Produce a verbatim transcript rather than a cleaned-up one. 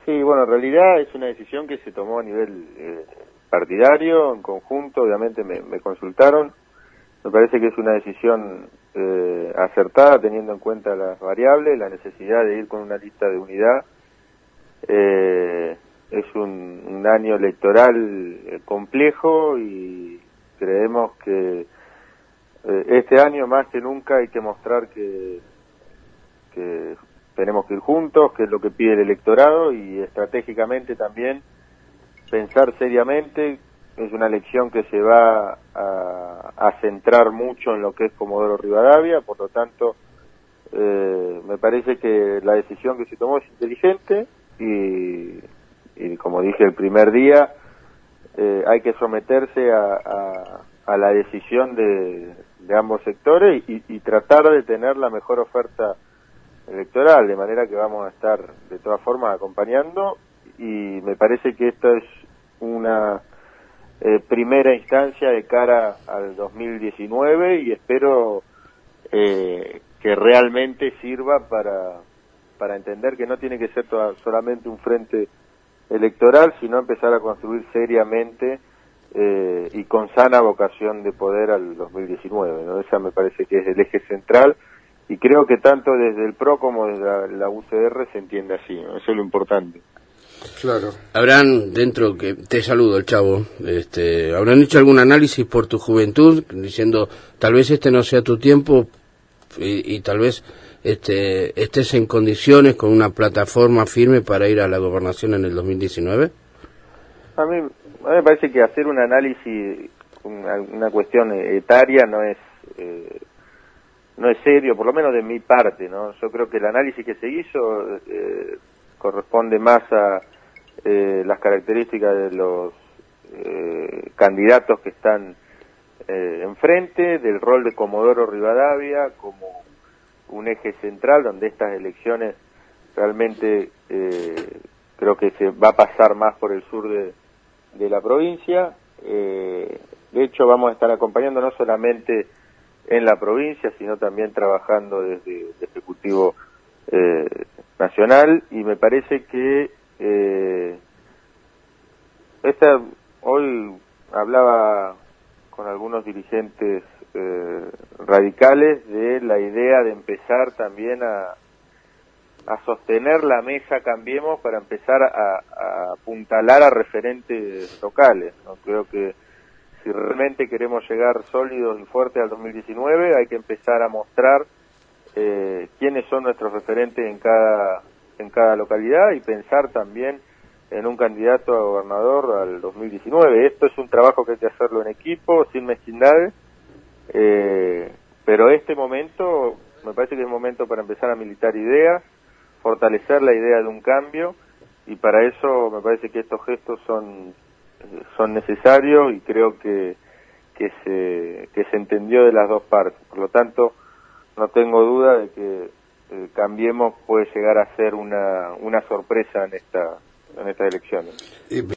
Sí, bueno, en realidad es una decisión que se tomó a nivel eh, partidario, en conjunto, obviamente me, me consultaron. Me parece que es una decisión eh, acertada teniendo en cuenta las variables, la necesidad de ir con una lista de unidad. Eh, es un, un año electoral eh, complejo y creemos que eh, este año más que nunca hay que mostrar que, que tenemos que ir juntos, que es lo que pide el electorado, y estratégicamente también pensar seriamente. Es una elección que se va a, a centrar mucho en lo que es Comodoro Rivadavia, por lo tanto eh, me parece que la decisión que se tomó es inteligente y, y como dije el primer día, eh, hay que someterse a, a, a la decisión de, de ambos sectores y, y tratar de tener la mejor oferta electoral, de manera que vamos a estar de todas formas acompañando, y me parece que esta es una eh, primera instancia de cara al dos mil diecinueve y espero eh, que realmente sirva para, para entender que no tiene que ser toda, solamente un frente electoral, sino empezar a construir seriamente eh, y con sana vocación de poder al dos mil diecinueve, ¿no? Esa me parece que es el eje central. Y creo que tanto desde el P R O como desde la, la U C R se entiende así, ¿no? Eso es lo importante. Claro. Habrán, dentro, que te saludo, el Chavo, este, habrán hecho algún análisis por tu juventud, diciendo, tal vez este no sea tu tiempo y, y tal vez este, estés en condiciones con una plataforma firme para ir a la gobernación en el dos mil diecinueve? A mí, a mí me parece que hacer un análisis, una, una cuestión etaria no es... Eh, no es serio, por lo menos de mi parte, ¿no? Yo creo que el análisis que se hizo eh, corresponde más a eh, las características de los eh, candidatos que están eh, enfrente, del rol de Comodoro Rivadavia como un eje central, donde estas elecciones realmente eh, creo que se va a pasar más por el sur de, de la provincia. Eh, de hecho, vamos a estar acompañando no solamente en la provincia, sino también trabajando desde el Ejecutivo eh, Nacional, y me parece que eh, esta hoy hablaba con algunos dirigentes eh, radicales de la idea de empezar también a, a sostener la mesa Cambiemos para empezar a, a apuntalar a referentes locales, ¿no? Creo que si realmente queremos llegar sólidos y fuertes al dos mil diecinueve, hay que empezar a mostrar eh, quiénes son nuestros referentes en cada en cada localidad y pensar también en un candidato a gobernador al dos mil diecinueve. Esto es un trabajo que hay que hacerlo en equipo, sin mezquindades, eh, pero este momento me parece que es momento para empezar a militar ideas, fortalecer la idea de un cambio, y para eso me parece que estos gestos son son necesarios y creo que que se que se entendió de las dos partes. Por lo tanto, no tengo duda de que eh, Cambiemos puede llegar a ser una una sorpresa en esta en estas elecciones.